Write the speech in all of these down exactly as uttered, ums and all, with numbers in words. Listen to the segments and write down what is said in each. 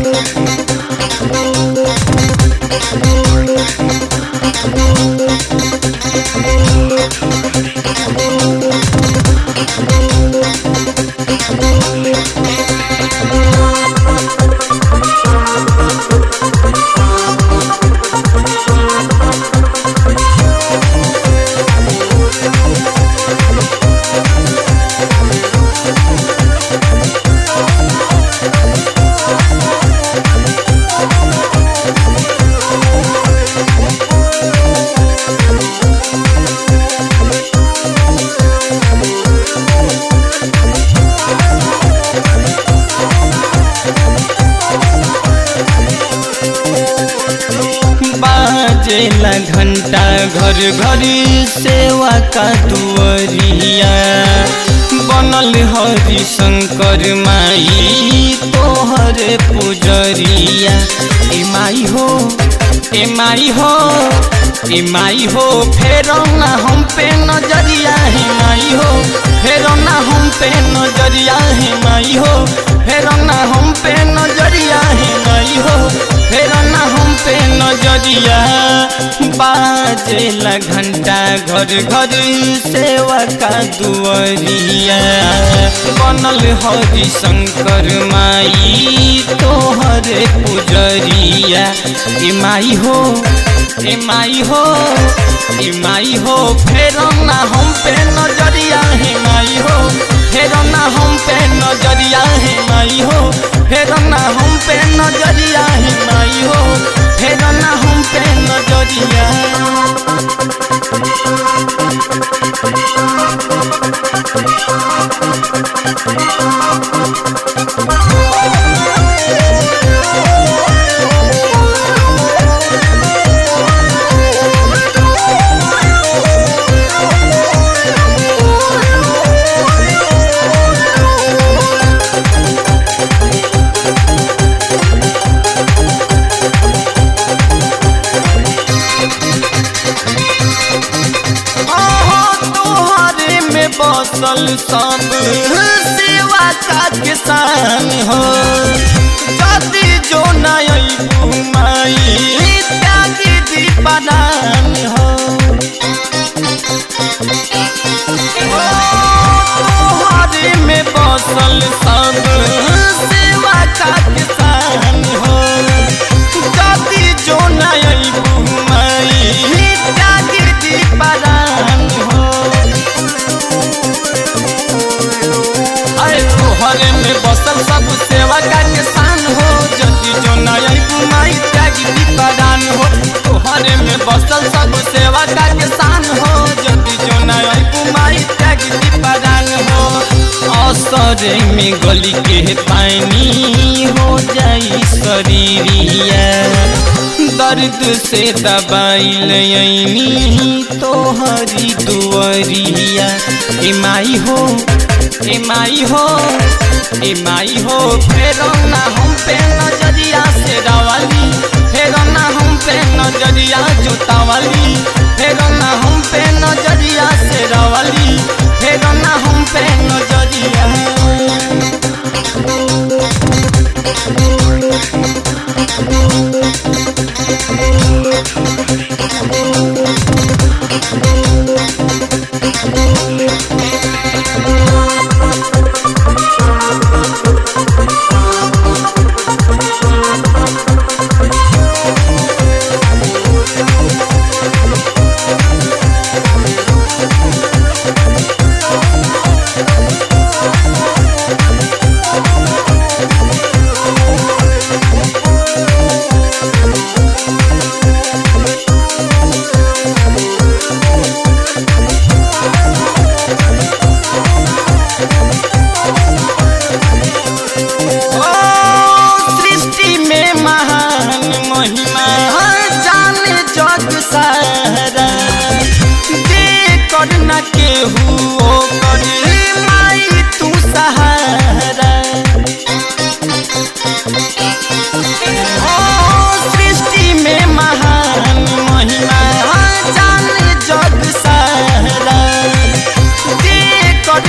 बाजेला घंटा घर घर सेवा का दुआरिया बनल हरि शंकर माई तोहरे पुजरिया। ए माई हो ए माई हो ए माई हो फेरो ना हम पे नजरिया हे माई हो फेरो ना हम पे नजरिया हे माई हो फेरो ना हम पे नजरिया हे माई हो फेरो ना हम पे नजरिया। बाजेला घंटा घर घर सेवा का दुआरिया बनल हरि शंकर माई तोहरे पुजरिया। ए माई हो ए माई हो ए माई हो फेरो ना हम पे नजरिया हे माई हो फेरो ना हम पे नजरिया हे माई हो फेरो ना हम पे नजरिया हे माई हो फेरो ना हम पे नजरिया। बसल सब सेवा का किसान हो जाति जो नई माई त्यागी दीपदान हो। तोहरे में बसल सब सेवा का किसान हो जाति जो नई माई त्यागी दीपदान हो। तोहरे में बसल सब सेवा का किसान हो जति जो नई माई त्यागी दीपदान हो। तोहरे में बसल सब सेवा का किसान हो जति जो नई माई त्यागी दीपदान हो। असरे में गली के पानी हो जाई शरीरिया दर्द से दबाइल यनी तोहरी दुआरिया। ए माई हो ए माई हो ए माई हो फेरो ना हम पे नजरिया से रावाली फेरो ना हम पे नजरिया जूता वाली फेरो ना हम पे नजरिया से रावाली फेरो ना हम पे नजरिया।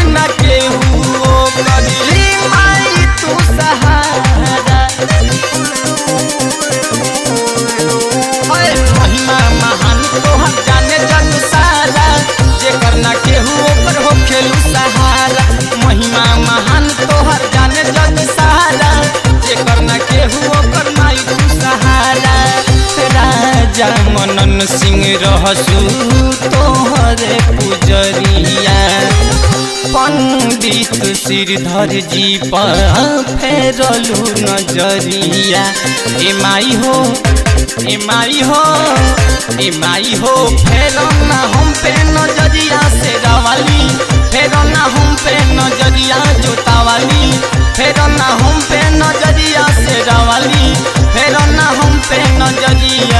केहू करी माई तू सहारा। पवन सिंह रहसू तोहरे पुजरिया। पंडित श्रीधर जी पर फेरलू नजरिया। ए माई हो ए माई हो ए माई हो फेरो ना हम पे नजरिया से रावाली, फेरो ना हम पे नजरिया जोतावाली, फेरो ना हम पे नजरिया से रावाली, फेरो ना हम पे नजरिया।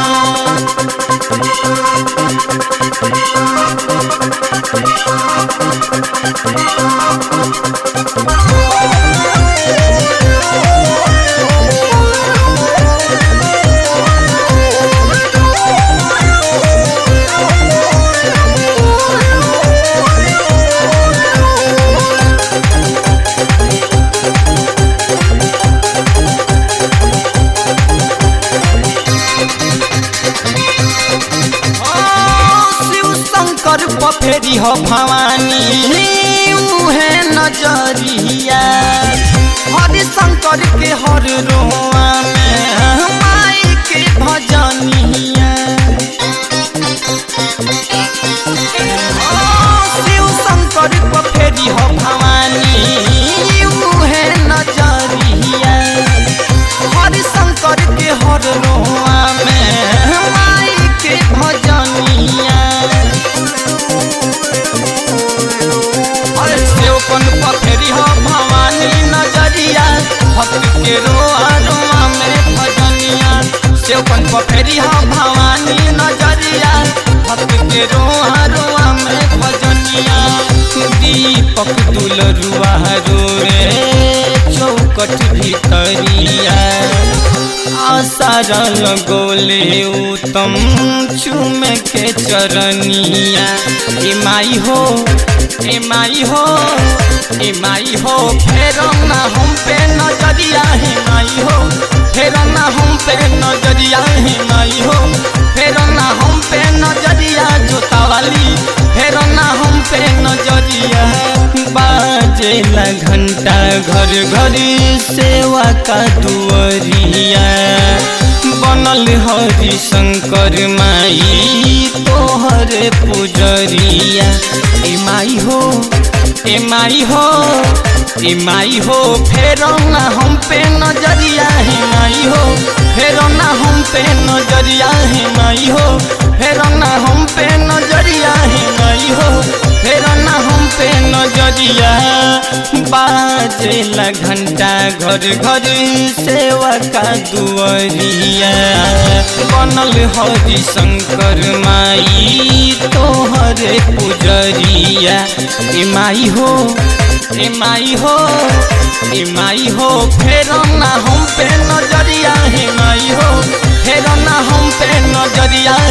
फेरी हो भवानी उहे नजरिया। हरि शंकर के हर रोआ में माई के भजनिया। शिव शंकर को फेरी हो भवानी उहे नजरिया। हरि शंकर के हर रोआ में माई के भजनिया। सेवकन पफेरी हो भवानी नजरिया, भक्त के रोआ रोआ में भजनिया। सेवकन पफेरी हो भवानी नजरिया, भक्त के रोआ रोआ में भजनिया। दीपक दुलरुआ रे चौकट भीतरिया। आसारा लगोले उत्तम चुमे के चरनिया। ए माई हो ए माई हो ए माई हो फेरो ना हम पे नजरिया। हे माई हो फेरो ना हम पे नजरिया। हे माई हो फेरो ना हम पे नजरिया जोतावाली, फेरो ना हम पे नजरिया। बाजेला घंटा घर घर सेवा का दुआरिया। बनल हरि शंकर माई तोहरे पुजरिया। ए माई हो ए माई हो ए माई हो फेरो ना हम पे नजरिया। हे माई हो फेरो ना हम पे नजरिया। हे माई हो फेरो ना हम पे नजरिया। हे माई हो फेरो ना हम पे नजरिया। बाजेला घंटा घर घर सेवा का दुआरिया। बनल हरि शंकर माई तोहरे पुजरिया। ए माई हो ए माई हो ए माई हो फेरो ना हम पे नजरिया। हे माई हो फेरो ना हम पे नजरिया।